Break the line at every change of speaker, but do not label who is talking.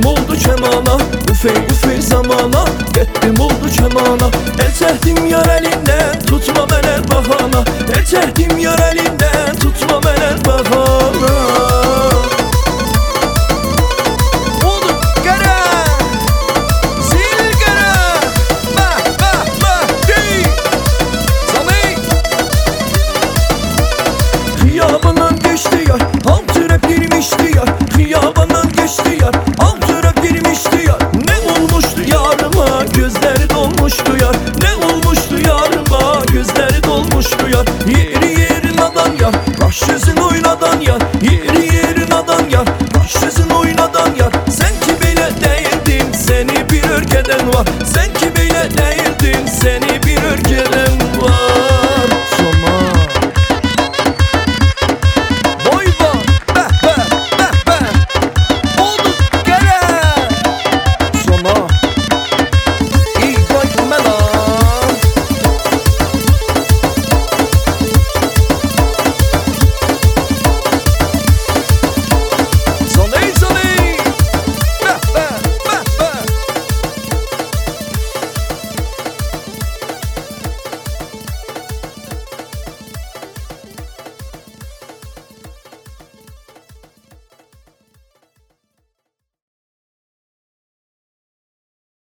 Getdim oldu kemana, ufey zamana. Getdim oldu kemana. El çəkdim yar elinden, tutma mənə bahana. El çəkdim yar elinden, tutma mənə bahana. Oldu qara, zil qara. Bah, dey Sami. Xiyabandan geçti yar, altına girmişti yar. Xiyabandan geçti yar, altına girmişti yar. Ne olmuştu yarıma, gözleri dolmuştu yar. Ne olmuştu yarıma, gözleri dolmuştu yar. Yeri nadan yar, baş yüzün oynadan yar. Yeri nadan yar, baş yüzün oynadan yar. Sen ki belə değildin, seni bir ülkeden var. Sen